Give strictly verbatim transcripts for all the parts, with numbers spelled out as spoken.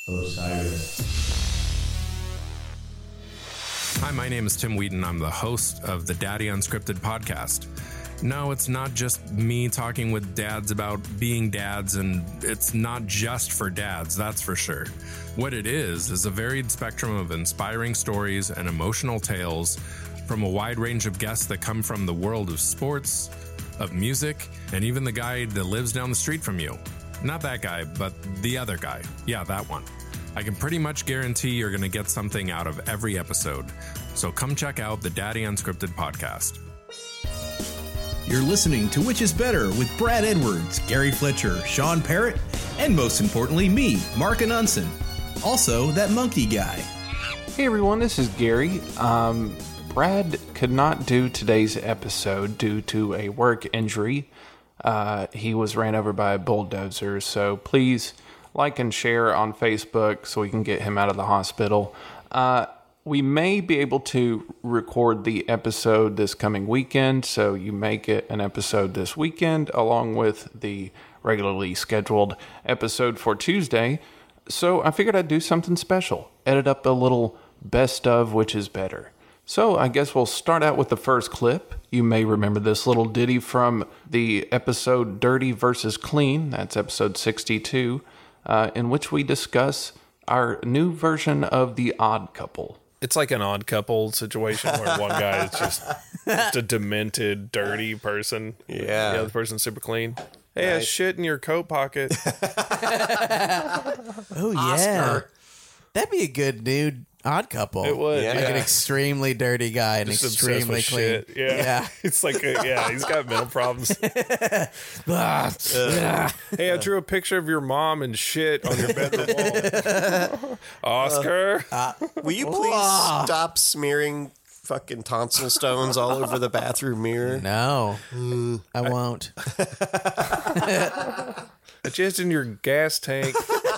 Osiris. Hi, my name is Tim Wheaton. I'm the host of the Daddy Unscripted podcast. No, it's not just me talking with dads about being dads, and it's not just for dads, that's for sure. What it is, is a varied spectrum of inspiring stories and emotional tales from a wide range of guests that come from the world of sports, of music, and even the guy that lives down the street from you. Not that guy, but the other guy. Yeah, that one. I can pretty much guarantee you're going to get something out of every episode. So come check out the Daddy Unscripted podcast. You're listening to Which is Better with Brad Edwards, Gary Fletcher, Sean Parrott, and most importantly, me, Mark Anunson. Also, that monkey guy. Hey everyone, this is Gary. Um, Brad could not do today's episode due to a work injury. Uh, he was ran over by a bulldozer, so please like and share on Facebook so we can get him out of the hospital. Uh, we may be able to record the episode this coming weekend, so you may get an episode this weekend along with the regularly scheduled episode for Tuesday. So I figured I'd do something special, edit up a little best of Which is Better. So I guess we'll start out with the first clip. You may remember this little ditty from the episode Dirty versus Clean. That's episode sixty-two, uh, in which we discuss our new version of The Odd Couple. It's like an Odd Couple situation where one guy is just, just a demented, dirty person. Yeah. The other person's super clean. Hey, nice. I shit in your coat pocket. Oh, yeah. Oscar. That'd be a good nude Odd Couple. It would. Yeah. Like an extremely dirty guy and just extremely clean. Shit. Yeah. yeah. It's like, a, yeah, he's got mental problems. uh, hey, I drew a picture of your mom and shit on your bedroom wall. Oscar? Uh, uh, will you please uh, stop smearing fucking tonsil stones all over the bathroom mirror? No, mm. I won't. I jizzed in your gas tank.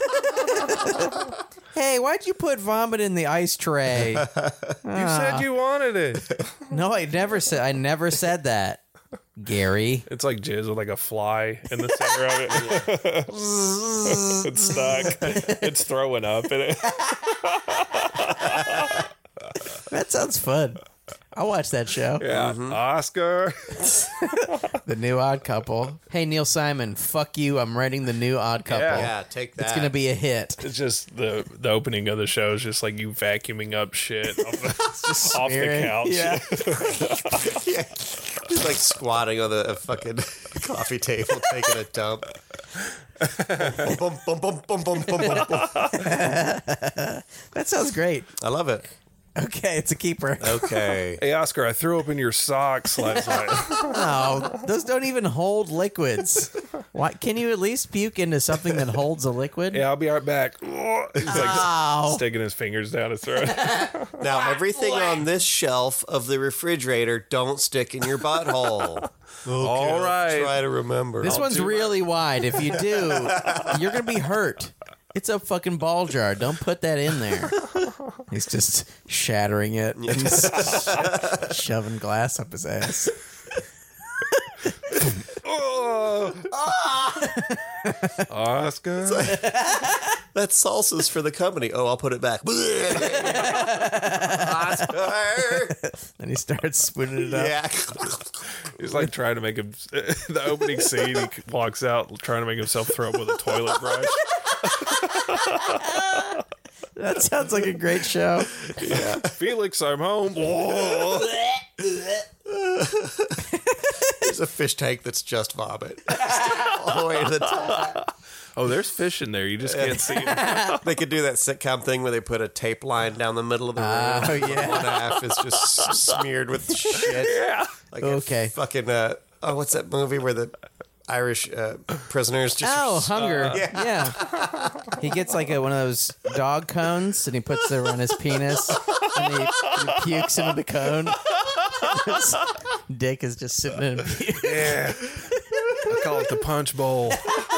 Hey, why'd you put vomit in the ice tray? You uh, said you wanted it. No, I never said. I never said that, Gary. It's like jizz with like a fly in the center of it. It's stuck. It's throwing up in it. That sounds fun. I'll watch that show. Yeah, mm-hmm. Oscar. The new Odd Couple. Hey, Neil Simon, fuck you. I'm writing the new Odd Couple. Yeah, yeah take that. It's going to be a hit. It's just the the opening of the show is just like you vacuuming up shit off the, off the couch. Yeah. Yeah. Just like squatting on the fucking coffee table, taking a dump. Bum, bum, bum, bum, bum, bum, bum, bum. That sounds great. I love it. Okay, it's a keeper. Okay. Hey, Oscar, I threw up in your socks last night. No, those don't even hold liquids. Why? Can you at least puke into something that holds a liquid? Yeah, I'll be right back. He's like Ow. sticking his fingers down his throat. Now, everything on this shelf of the refrigerator don't stick in your butthole. Okay, all right. I'll try to remember. This I'll one's really wide. If you do, you're going to be hurt. It's a fucking ball jar. Don't put that in there. He's just shattering it and shoving glass up his ass. Oh. Oscar. Like, that salsa's for the company. Oh, I'll put it back. Oscar. And he starts spooning it up. Yeah. He's like trying to make him. The opening scene, he walks out trying to make himself throw up with a toilet brush. That sounds like a great show. Yeah. Felix, I'm home. There's a fish tank that's just vomit. All the way to the top. Oh, there's fish in there. You just can't see it. They could do that sitcom thing where they put a tape line down the middle of the room. Oh, yeah. One half is just smeared with shit. Yeah. Like okay. Fucking, uh, oh, what's that movie where the Irish uh, prisoners just... Oh, Hunger. Uh, yeah. yeah. He gets like a, one of those dog cones and he puts it around his penis and he, he pukes into the cone. His dick is just sitting in a puke. Yeah. I call it the punch bowl.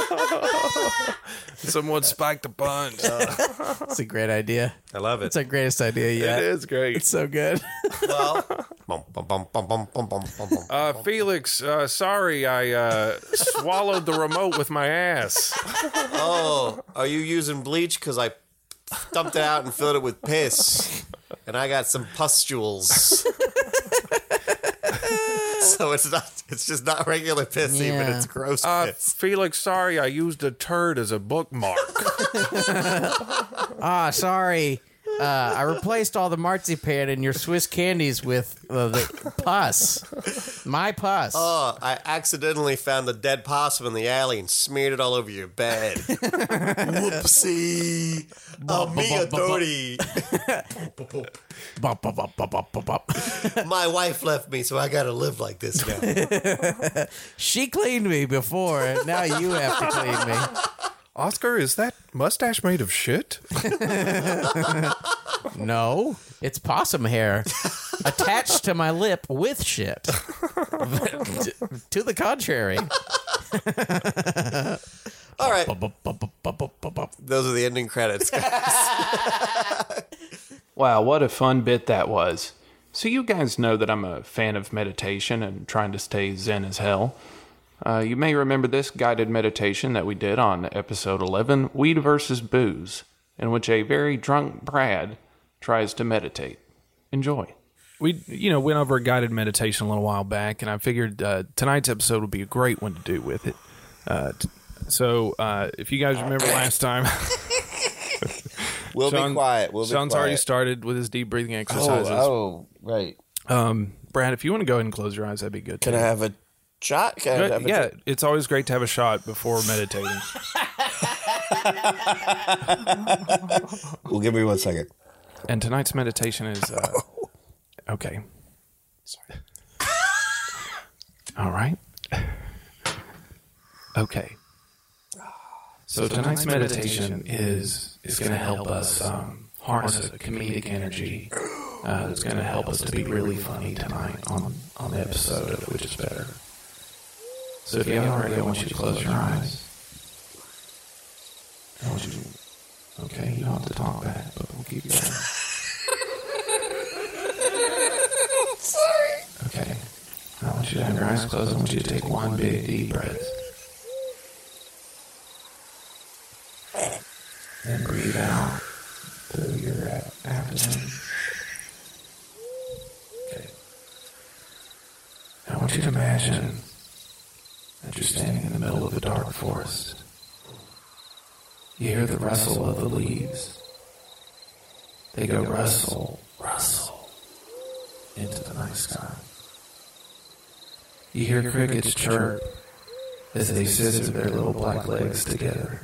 Someone spiked a punch. Uh, It's a great idea. I love it. It's our greatest idea yet. It is great. It's so good. Well, bum, bum, bum, bum, bum, bum, bum, bum, uh, Felix, uh, sorry, I uh, swallowed the remote with my ass. Oh, are you using bleach? Because I dumped it out and filled it with piss. And I got some pustules. So it's not, it's just not regular pissy, Yeah. but it's gross Uh, piss. Felix, sorry, I used a turd as a bookmark. Ah, sorry. Uh, I replaced all the marzipan in your Swiss candies with uh, the pus. My pus. Oh, I accidentally found the dead possum in the alley and smeared it all over your bed. Whoopsie. Oh, me authority. Bop, bop, bop, bop, bop, bop, bop. My wife left me, so I gotta live like this now. She cleaned me before, and now you have to clean me. Oscar, is that mustache made of shit? No, it's possum hair attached to my lip with shit. To the contrary. All right. Bop, bop, bop, bop, bop, bop, bop. Those are the ending credits, guys. Wow, what a fun bit that was. So you guys know that I'm a fan of meditation and trying to stay zen as hell. Uh, you may remember this guided meditation that we did on episode eleven, Weed versus Booze, in which a very drunk Brad tries to meditate. Enjoy. We, you know, went over a guided meditation a little while back, and I figured uh, tonight's episode would be a great one to do with it. Uh, t- so, uh, if you guys remember last time, We'll Sean- be quiet. We'll be Sean's quiet. already started with his deep breathing Oh, exercises. oh, right. Um, Brad, if you want to go ahead and close your eyes, that'd be good. Can too. I have a shot? Can I Good, have a yeah, it's always great to have a shot before meditating. Well, give me one second. And tonight's meditation is uh, okay. Sorry. All right. Okay. So tonight's meditation is is going to help us um, harness a comedic energy uh, that's going to help us to be really funny tonight on on the episode of Which Is Better. So if you haven't already, I want you to close your eyes. I want you to. Okay, you don't have to talk back, but we'll keep going. Sorry. Okay. I want you to have your eyes closed. I want you to take one big deep breath. And breathe out through your abdomen. Okay. I want you to imagine that you're standing in the middle of a dark forest. You hear the rustle of the leaves. They go rustle, rustle into the night sky. You hear crickets chirp as they scissor their little black legs together.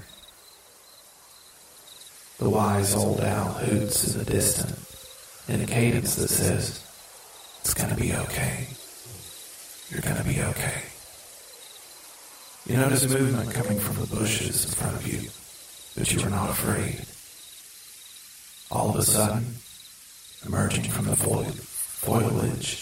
The wise old owl hoots in the distance in a cadence that says, "It's gonna be okay. You're gonna be okay." You notice movement coming from the bushes in front of you, but you are not afraid. All of a sudden, emerging from the fo- foliage,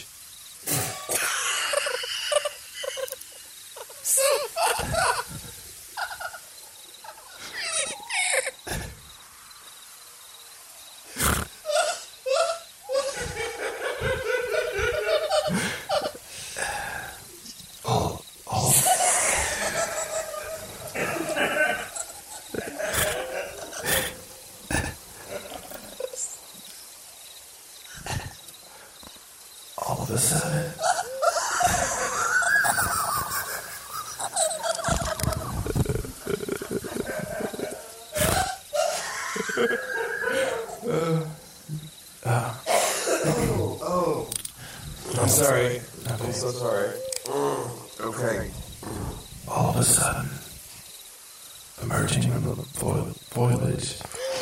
all, all, all of a sudden, I'm sorry. I'm so sorry. Okay. all of a sudden, emerging from the fo- foliage,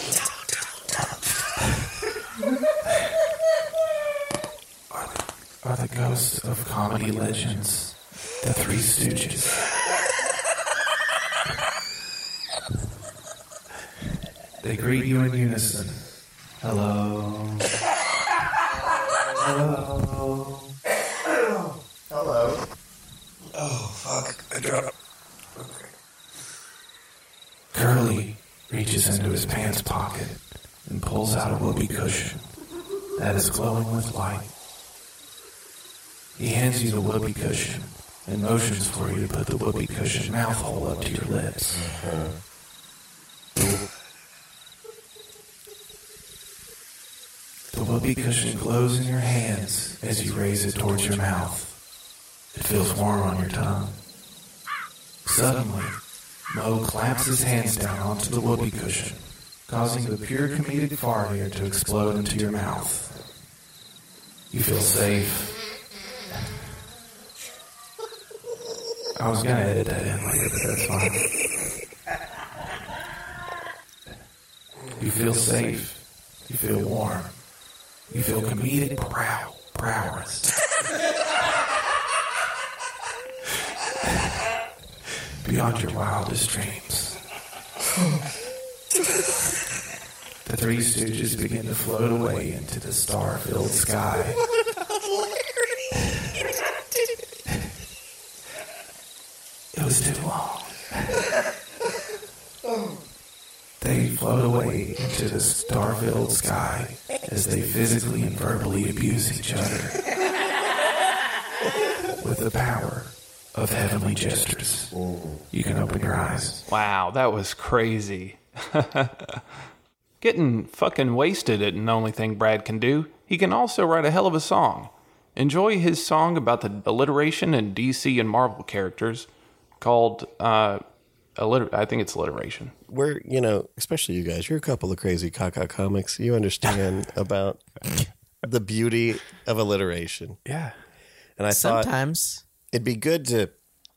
are the, are the ghosts of comedy legends, the Three Stooges. They greet you in unison. Hello. Hello. Hello. Oh, fuck. I dropped. Curly reaches into his pants pocket and pulls out a whoopee cushion that is glowing with light. He hands you the whoopee cushion and motions for you to put the whoopee cushion mouth hole up to your lips. The whoopee cushion glows in your hands as you raise it towards your mouth. It feels warm on your tongue. Suddenly, Mo clamps his hands down onto the whoopee cushion, causing the pure comedic fart air to explode into your mouth. You feel safe. I was gonna edit that in later, but that's fine. You feel safe. You feel warm. You feel comedic prow- prowess. Beyond your wildest dreams. The Three Stooges begin to float away into the star-filled sky. It was too long. They float away into the star-filled sky as they physically and verbally abuse each other with the power of heavenly gestures. You can open your eyes. Wow, that was crazy. Getting fucking wasted isn't the only thing Brad can do. He can also write a hell of a song. Enjoy his song about the alliteration in D C and Marvel characters called, uh, alliter- I think it's alliteration. We're, you know, especially you guys, you're a couple of crazy caca comics. You understand about the beauty of alliteration. Yeah. And I thought Sometimes. it'd be good to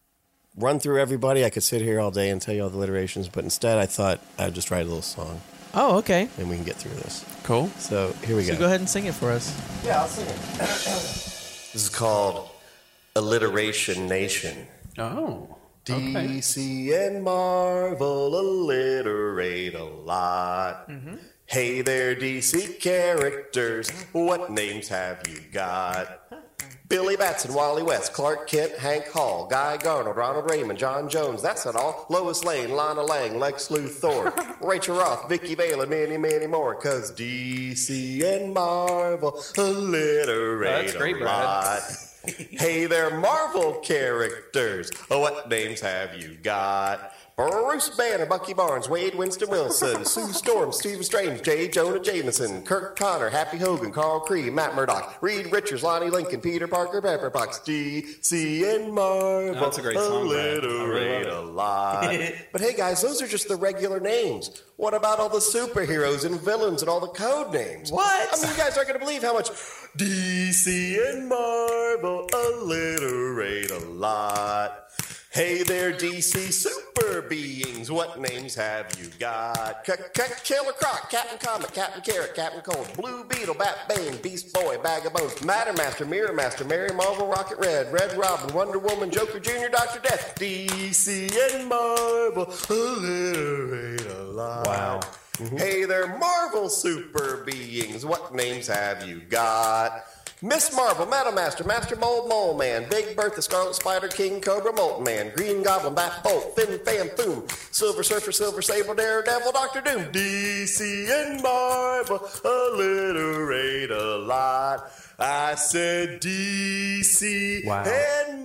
run through everybody. I could sit here all day and tell you all the alliterations, but instead I thought I'd just write a little song Oh, okay. and we can get through this. Cool. So here we So go. go ahead and sing it for us. Yeah, I'll sing it. This is called Alliteration Nation. Oh. D C and Marvel alliterate a lot. Hey there, D C characters, what names have you got? Billy Batson, Wally West, Clark Kent, Hank Hall, Guy Garner, Ronald Raymond, John Jones, that's not all. Lois Lane, Lana Lang, Lex Luthor, Rachel Roth, Vicky Vale, and many, many more. Cause D C and Marvel alliterate That's great, a Brad. lot. Hey there, Marvel characters. What names have you got? Bruce Banner, Bucky Barnes, Wade Winston Wilson, Sue Storm, Stephen Strange, J. Jonah Jameson, Kirk Connor, Happy Hogan, Carl Cree, Matt Murdock, Reed Richards, Lonnie Lincoln, Peter Parker, Pepper Potts, D C and Marvel. That's a great song, Brad. I really Alliterate a lot. But hey guys, those are just the regular names. What about all the superheroes and villains and all the code names? What? I mean, you guys aren't going to believe how much D C and Marvel alliterate a lot. Hey there, D C super beings, what names have you got? Killer Croc, Captain Comet, Captain Carrot, Captain Cold, Blue Beetle, Bat Bane, Beast Boy, Bag of Bones, Matter Master, Mirror Master, Mary Marvel, Rocket Red, Red Robin, Wonder Woman, Joker Junior, Doctor Death, D C and Marvel alliterate a lot. Wow. Hey there, Marvel super beings, what names have you got? Miss Marvel, Metal Master, Master Mold, Mole Man, Big Bertha, Scarlet Spider, King Cobra, Molten Man, Green Goblin, Bat Bolt, Fin Fan Foom, Silver Surfer, Silver Sable, Daredevil, Doctor Doom, D C and Marvel alliterate a lot. I said D C Wow. and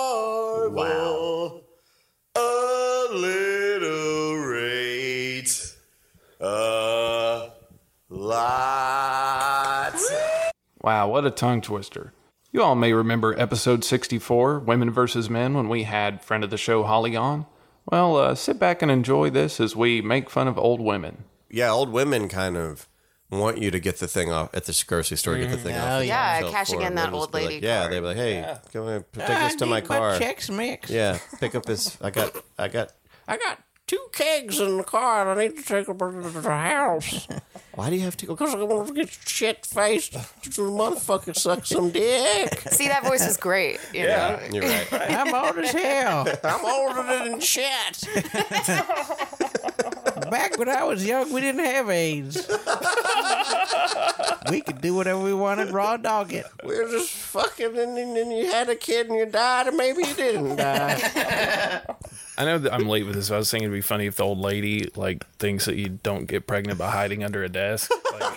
Marvel alliterate a lot. Wow, what a tongue twister. You all may remember episode sixty-four, Women versus Men, when we had friend of the show Holly on. Well, uh, sit back and enjoy this as we make fun of old women. Yeah, old women kind of want you to get the thing off at the grocery store, get the thing Oh, off. the yeah, shelf cashing for in it. that They'll old just be lady Like, yeah, card. they'd be like, hey, come on, take this to my car. Chex Mix. Yeah, pick up this. I got, I got, I got two kegs in the car. And I need to take them to the house. Why do you have to go? Because I want to get shit faced. Motherfucker suck some dick. See, that voice is great. You know? You're right. I'm old as hell. I'm older than shit. Back when I was young, we didn't have AIDS. We could do whatever we wanted, raw dog it. We were just fucking, and then you had a kid and you died, or maybe you didn't die. I know that I'm late with this. I was thinking it'd be funny if the old lady like thinks that you don't get pregnant by hiding under a desk. Like,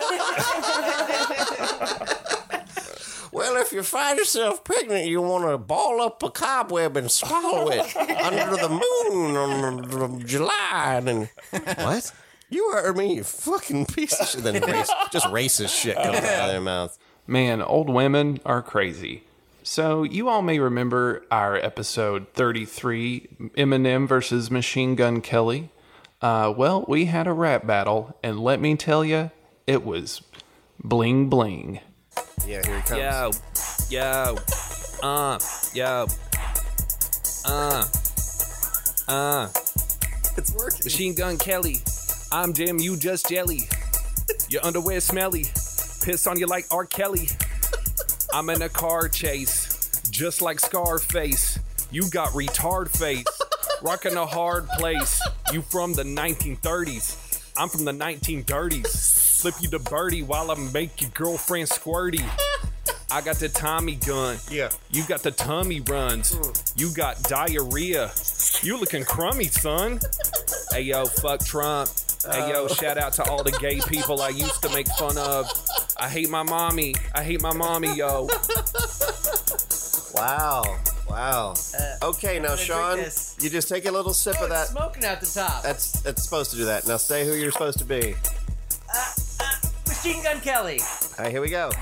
Well, if you find yourself pregnant, you want to ball up a cobweb and swallow it under the moon on July. And what? You heard me, you fucking piece of shit. Then race, just racist shit comes out of their mouth. Man, old women are crazy. So you all may remember our episode thirty-three, Eminem versus Machine Gun Kelly. Uh, well, we had a rap battle, and let me tell you, it was bling bling. Yeah, here he comes. Yo, yo, uh, yo, uh, uh. It's working. Machine Gun Kelly, I'm Jim, you just jelly. Your underwear smelly, piss on you like R. Kelly. I'm in a car chase, just like Scarface. You got retard face, rocking a hard place. You from the nineteen thirties, I'm from the nineteen thirties. Slip you the birdie while I make your girlfriend squirty. I got the Tommy gun. Yeah. You got the tummy runs. Mm. You got diarrhea. You looking crummy, son. Hey, yo, fuck Trump. Hey, yo, shout out to all the gay people I used to make fun of. I hate my mommy. I hate my mommy, yo. Wow. Wow. Uh, okay, now, Sean, you just take a little sip oh, of that. It's smoking out the top. That's that's supposed to do that. Now, say who you're supposed to be. Uh, uh, Machine Gun Kelly. All right, here we go.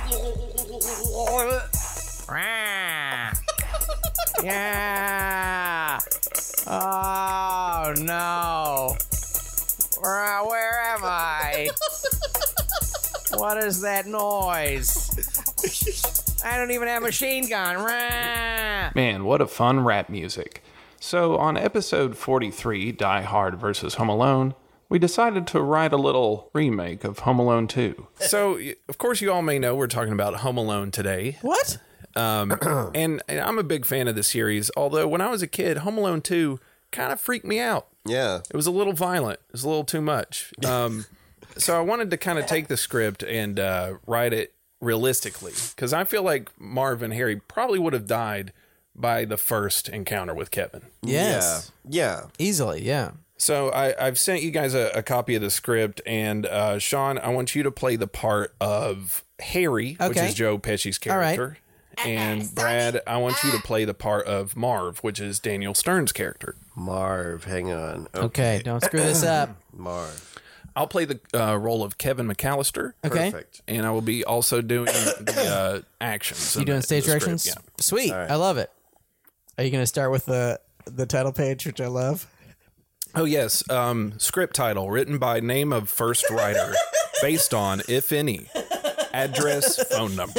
Yeah. Oh, no. Where, where am I? What is that noise? I don't even have a machine gun. Man, what a fun rap music. So on episode forty-three, Die Hard versus Home Alone, we decided to write a little remake of Home Alone two. So, of course, you all may know we're talking about Home Alone today. What? Um, and, and I'm a big fan of the series, although when I was a kid, Home Alone two kind of freaked me out. Yeah. It was a little violent. It was a little too much. Um, so I wanted to kind of take the script and uh, write it realistically, because I feel like Marv and Harry probably would have died by the first encounter with Kevin. Yes. Yeah. yeah. Easily, yeah. So I, I've sent you guys a, a copy of the script, and uh, Sean, I want you to play the part of Harry, Okay. which is Joe Pesci's All right. character. And Brad, I want you to play the part of Marv, which is Daniel Stern's character. Marv, hang on. Okay, don't screw this up. Marv. I'll play the uh, role of Kevin McAllister. Okay. Perfect. And I will be also doing the uh, actions. You in doing the- stage the script, directions? Yeah. Sweet. All right. I love it. Are you going to start with the the title page, which I love? Oh, yes. Um, script title, written by name of first writer, based on, if any, address, phone number.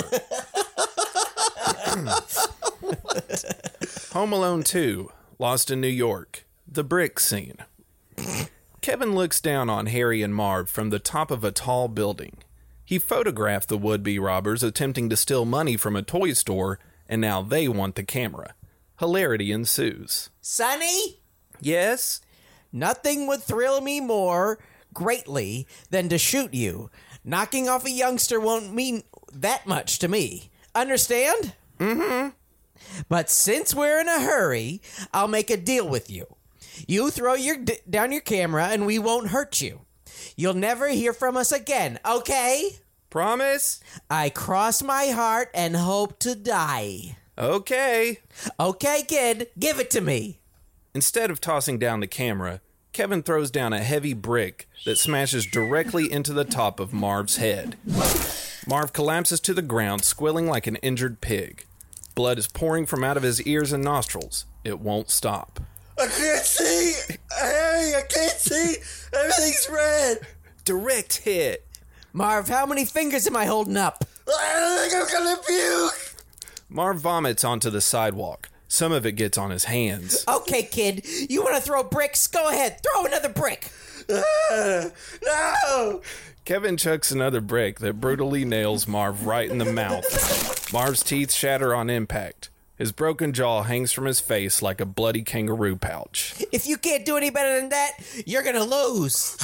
Home Alone two, Lost in New York, the brick scene. Kevin looks down on Harry and Marv from the top of a tall building. He photographed the would-be robbers attempting to steal money from a toy store, and now they want the camera. Hilarity ensues. Sonny, Yes? nothing would thrill me more greatly than to shoot you. Knocking off a youngster won't mean that much to me. Understand? Mm-hmm. But since we're in a hurry, I'll make a deal with you. You throw your d- down your camera and we won't hurt you. You'll never hear from us again, okay? Promise? I cross my heart and hope to die. Okay. Okay, kid, give it to me. Instead of tossing down the camera, Kevin throws down a heavy brick that smashes directly into the top of Marv's head. Marv collapses to the ground, squealing like an injured pig. Blood is pouring from out of his ears and nostrils. It won't stop. I can't see. Hey, I can't see. Everything's red. Direct hit. Marv, how many fingers am I holding up? I think I'm gonna puke. Marv vomits onto the sidewalk. Some of it gets on his hands. Okay, kid, you want to throw bricks? Go ahead, throw another brick. Ah, no. Kevin chucks another brick that brutally nails Marv right in the mouth. Marv's teeth shatter on impact. His broken jaw hangs from his face like a bloody kangaroo pouch. If you can't do any better than that, you're gonna lose.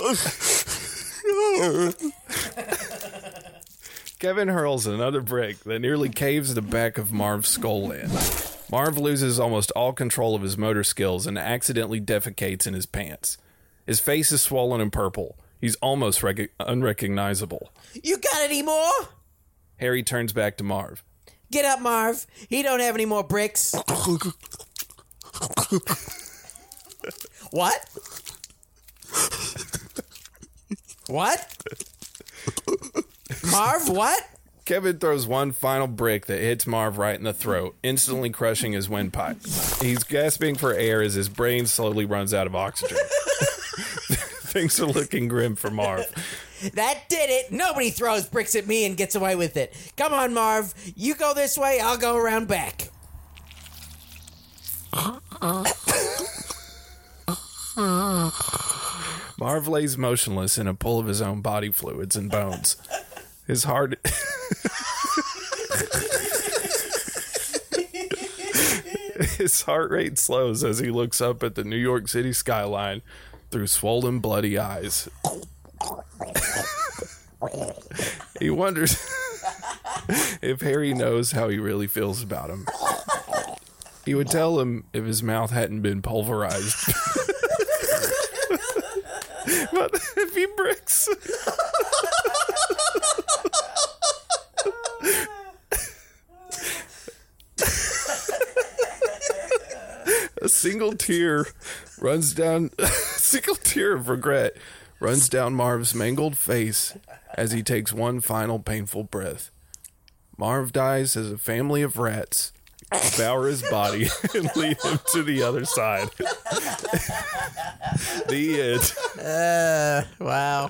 Kevin hurls another brick that nearly caves the back of Marv's skull in. Marv loses almost all control of his motor skills and accidentally defecates in his pants. His face is swollen and purple. He's almost rec- unrecognizable. You got any more? Harry turns back to Marv. Get up, Marv. He don't have any more bricks. What? What? Marv, what? Kevin throws one final brick that hits Marv right in the throat, instantly crushing his windpipe. He's gasping for air as his brain slowly runs out of oxygen. Things are looking grim for Marv. That did it. Nobody throws bricks at me and gets away with it. Come on, Marv. You go this way, I'll go around back. Marv lays motionless in a pool of his own body fluids and bones. His heart... His heart rate slows as he looks up at the New York City skyline through swollen, bloody eyes. He wonders if Harry knows how he really feels about him. He would tell him if his mouth hadn't been pulverized. But if he bricks... A single tear runs down, a single tear of regret runs down Marv's mangled face as he takes one final painful breath. Marv dies as a family of rats devour his body and lead him to the other side. The end. Uh, wow.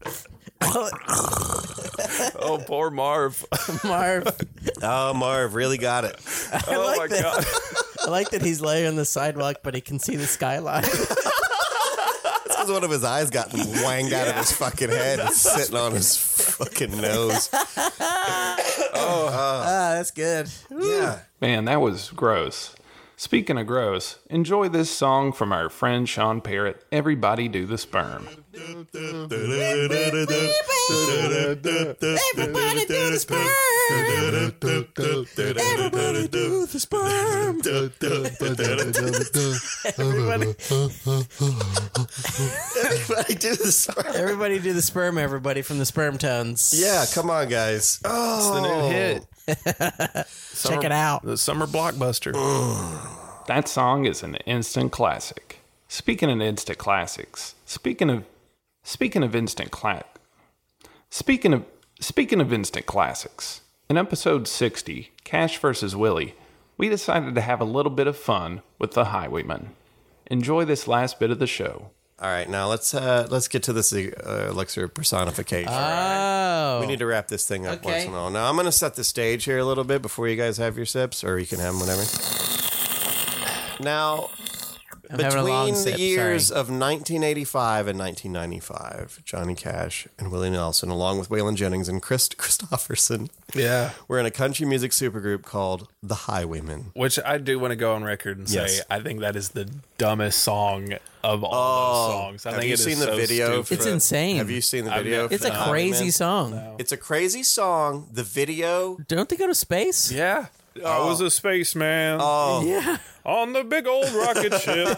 Oh, poor Marv. Marv. Oh, Marv really got it. Oh, like my that. God. I like that he's laying on the sidewalk, but he can see the skyline. It's because one of his eyes got wanged out of his fucking head and sitting on his fucking nose. Oh, ah, that's good. Yeah. Man, that was gross. Speaking of gross, enjoy this song from our friend Sean Parrott, Everybody Do the Sperm. Everybody do the sperm. Everybody do the sperm. Everybody. Everybody do the sperm. Everybody do the sperm, everybody, from the Sperm Tones. Yeah, come on, guys. Oh, It's the new hit. Check it out. The summer blockbuster. That song is an instant classic. Speaking of instant classics, speaking of speaking of instant cla- speaking of speaking of instant classics, in episode sixty, Cash versus Willie, we decided to have a little bit of fun with the Highwaymen. Enjoy this last bit of the show. All right, now let's uh, let's get to this uh, elixir personification. Oh. We need to wrap this thing up Okay. once and all. Now I'm going to set the stage here a little bit before you guys have your sips, or you can have them whenever. Now, I'm having a long between the sip, years sorry. of nineteen eighty-five and nineteen ninety-five, Johnny Cash and Willie Nelson, along with Waylon Jennings and Chris Christopherson, Yeah. were in a country music supergroup called the Highwaymen. Which I do want to go on record and say, Yes. I think that is the dumbest song of all Oh, those songs. I have think you it is seen the so video? stupid. It's insane. Have you seen the I've video? never- It's for a the crazy Highwaymen? song. It's a crazy song. The video. Don't they go to space? Yeah. I was a spaceman Oh, Yeah. on the big old rocket ship.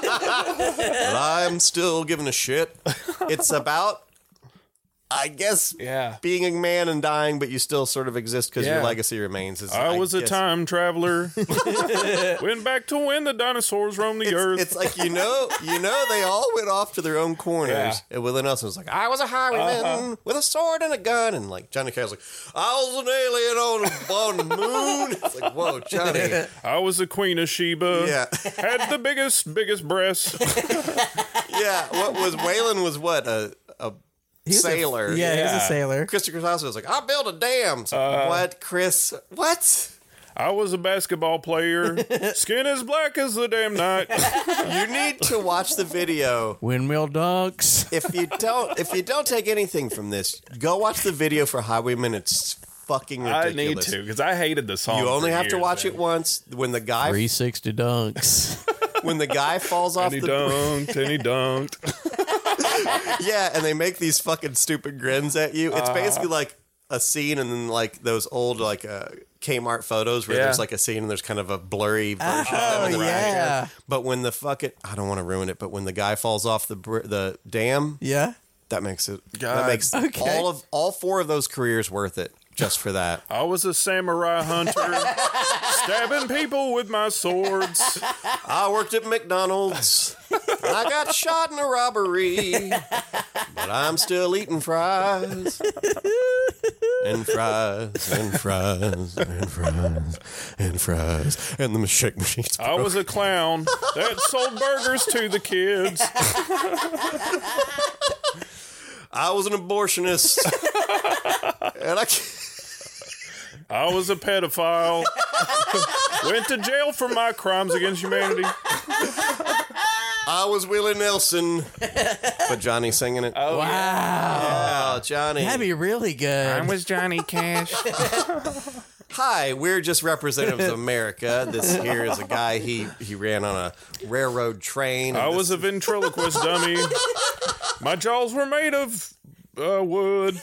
but I'm still giving a shit. It's about, I guess, Yeah. being a man and dying, but you still sort of exist because Yeah. your legacy remains. Is, I was a guess- time traveler. Went back to when the dinosaurs roamed the earth. It's, it's like you know, you know, they all went off to their own corners. Yeah. And Willie Nelson was like, "I was a highwayman Uh-huh. with a sword and a gun," and like Johnny Cash was like, "I was an alien on, on the moon." It's like, whoa, Johnny. I was a queen of Sheba. Yeah, Had the biggest, biggest breasts. yeah. What was Waylon was what a a He was a- sailor. yeah, he was Yeah. a sailor. Christopher Christopherson was like, "I built a dam." It's like, Uh, what, Chris? What? I was a basketball player. Skin as black as the damn night. You need to watch the video. Windmill dunks. If you don't, if you don't take anything from this, go watch the video for Highwaymen. It's fucking I ridiculous. need to because I hated the song. You only for have to years, watch man. it once. When the guy, three sixty dunks. when the guy falls off And he the, dunked, and he dunked. yeah, and they make these fucking stupid grins at you. Uh-huh. It's basically like a scene, and then like those old like uh, Kmart photos where Yeah. there's like a scene and there's kind of a blurry version Oh, of them in the yeah. background. But when the fucking, I don't want to ruin it, but when the guy falls off the br- the dam, Yeah. that makes it that God. makes Okay. all of all four of those careers worth it just for that. I was a samurai hunter, stabbing people with my swords. I worked at McDonald's. I got shot in a robbery, but I'm still eating fries. And fries, and fries, and fries, and fries, and the shake machine's I was a clown that sold burgers to the kids. I was an abortionist. And I can't... I was a pedophile. Went to jail for my crimes against humanity. I was Willie Nelson. But Johnny singing it. Oh, Wow. Yeah, Johnny. That'd be really good. was Johnny Cash. Hi, we're just representatives of America. This here is a guy, he, he ran on a railroad train. I was a ventriloquist dummy. My jaws were made of uh, wood.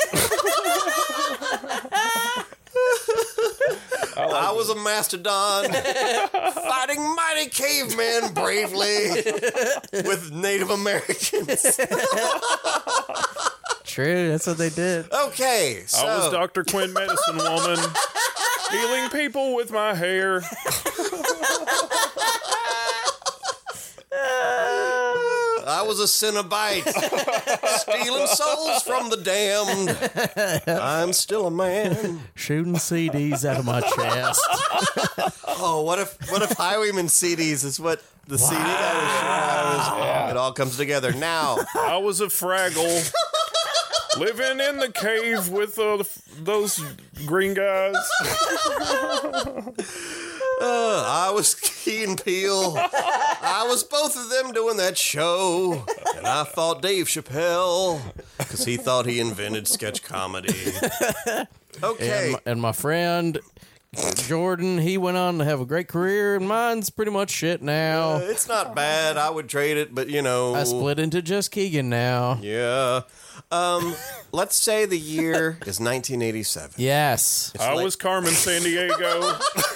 I, like I was a mastodon fighting mighty cavemen bravely with Native Americans. True, that's what they did. Okay, so I was Doctor Quinn Medicine Woman, healing people with my hair. I was a Cenobite, stealing souls from the damned. I'm still a man. Shooting C Ds out of my chest. Oh, what if what if Highwayman C Ds is what the C D guy was shooting out of? It all comes together now. I was a Fraggle, living in the cave with uh, those green guys. Uh, I was Key and Peele. I was both of them doing that show. And I fought Dave Chappelle because he thought he invented sketch comedy. Okay. And my, and my friend Jordan, he went on to have a great career, and mine's pretty much shit now. Uh, it's not bad. I would trade it, but you know. I split into just Keegan now. Yeah. Um, let's say the year is nineteen eighty-seven. Yes. I like- was Carmen Sandiego.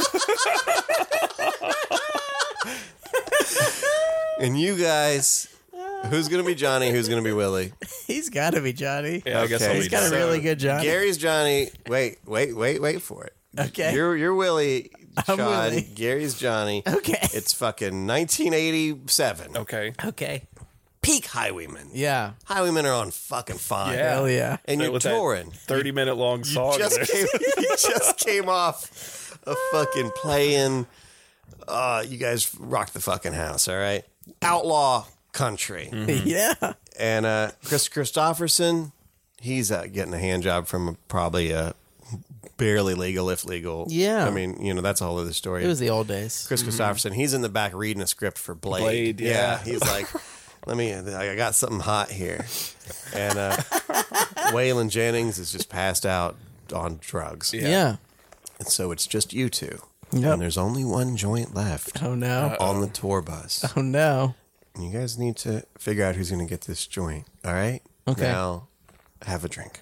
And you guys, who's going to be Johnny? Who's going to be Willie? He's got to be Johnny. Yeah, I guess Okay. I'll He's be got a Johnny. really good Johnny. Gary's Johnny. Wait, wait, wait, wait for it. Okay. You're you're Willie. I'm Sean. Willie. Gary's Johnny. Okay. It's fucking nineteen eighty-seven. Okay. Okay. Peak Highwaymen. Yeah. Highwaymen are on fucking fire. Yeah. Hell yeah. And you're With that touring. thirty minute long You song. just there. came, you just came off of fucking playing. Uh, you guys rock the fucking house, all right? Outlaw country. Yeah. And uh, Chris Christopherson, he's uh, getting a hand job from probably a barely legal, if legal. Yeah. I mean, you know, that's a whole other story. It was the old days. Chris Christopherson, he's in the back reading a script for Blade. Blade, yeah. He's like, let me, I got something hot here. And uh, Waylon Jennings is just passed out on drugs. Yeah. And so it's just you two. Yep. And there's only one joint left Oh, no. on the tour bus. Oh, no. And you guys need to figure out who's going to get this joint. All right? Okay. Now, have a drink.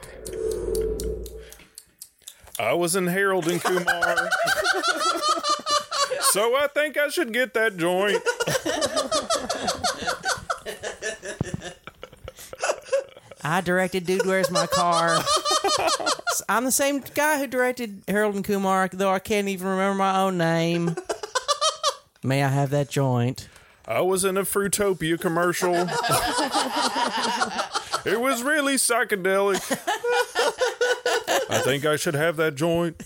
I was in Harold and Kumar. So I think I should get that joint. I directed Dude, Where's My Car? I'm the same guy who directed Harold and Kumar, though I can't even remember my own name. May I have that joint? I was in a Fruitopia commercial. It was really psychedelic. I think I should have that joint.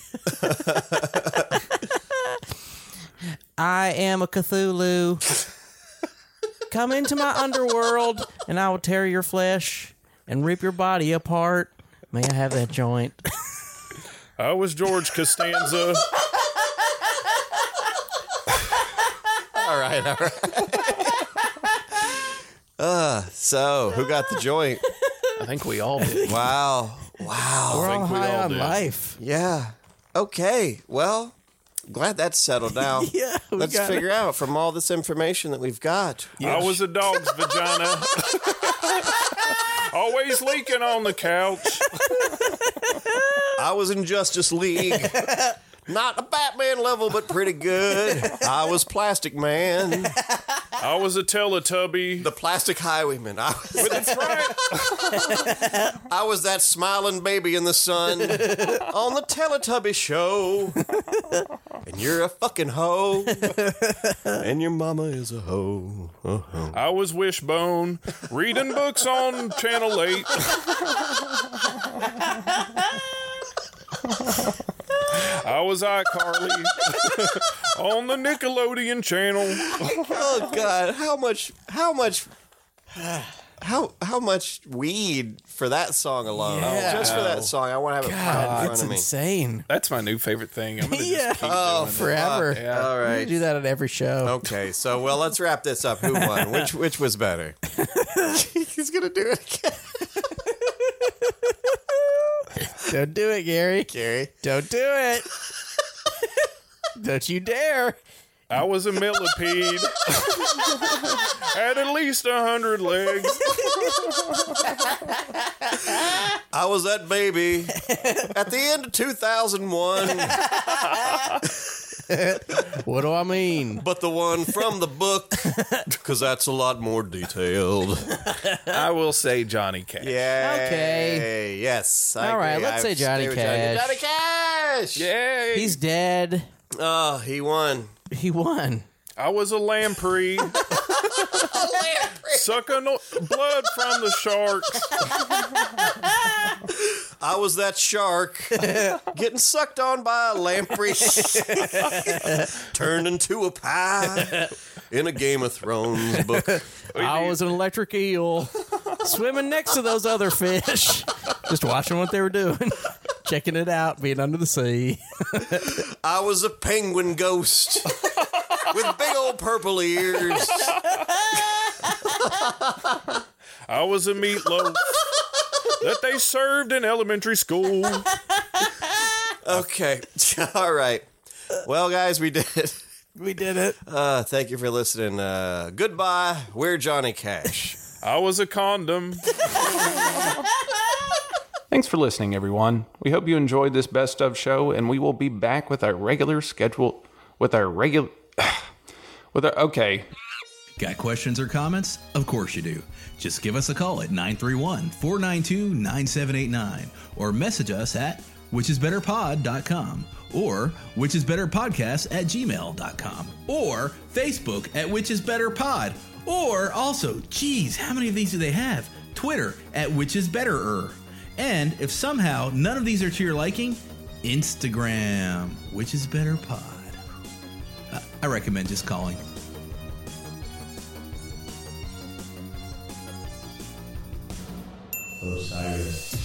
I am a Cthulhu. Come into my underworld, and I will tear your flesh and rip your body apart. May I have that joint? I was George Costanza. All right, all right. uh, so, who got the joint? I think we all did. Wow. Wow. We're all think we high all on did. life. Yeah. Okay. Well, glad that's settled now. Yeah, we Let's got figure out from all this information that we've got. I was a dog's vagina. Always leaking on the couch. I was in Justice League. Not a Batman level, but pretty good. I was Plastic Man. I was a Teletubby. The Plastic Highwayman. I was, With its right. I was that smiling baby in the sun on the Teletubby show. And you're a fucking hoe. And your mama is a hoe. Uh-huh. I was Wishbone, reading books on Channel eight. I was iCarly on the Nickelodeon channel. Oh God, how much how much how how much weed for that song alone? Yeah. Just for that song. I want to have it right in front It's of me. insane. That's my new favorite thing. I'm gonna just Yeah. keep Oh, doing Forever. fuck. Yeah. All We right. do that at every show. Okay, so well, let's wrap this up. Who won? Which which was better? He's gonna do it again. Don't do it, Gary. Gary. Don't do it. Don't you dare. I was a millipede. Had at least a hundred legs. I was that baby at the end of two thousand one, What do I mean? but the one from the book, because that's a lot more detailed. I will say Johnny Cash. Yeah. Okay. Yes. I All right, agree. let's I say Johnny stay with Cash. Johnny Cash. Yay! He's dead. Oh, he won. He won. I was a lamprey. Sucking o- blood from the sharks. I was that shark getting sucked on by a lamprey, turned into a pie in a Game of Thrones book. I was an electric eel swimming next to those other fish, just watching what they were doing, checking it out, being under the sea. I was a penguin ghost with big old purple ears. I was a meatloaf that they served in elementary school. Okay. All right. Well, guys, we did it. We did it. Uh, thank you for listening. Uh, goodbye. We're Johnny Cash. I was a condom. Thanks for listening, everyone. We hope you enjoyed this best of show, and we will be back with our regular schedule. With our regular. With our. Okay. Got questions or comments? Of course you do. Just give us a call at nine three one, four nine two, nine seven eight nine or message us at which is better pod dot com or which is better podcast at gmail dot com or Facebook at which is better pod or also, geez, how many of these do they have? Twitter at which is betterer. And if somehow none of these are to your liking, Instagram, which is better pod. I- I recommend just calling. Osiris.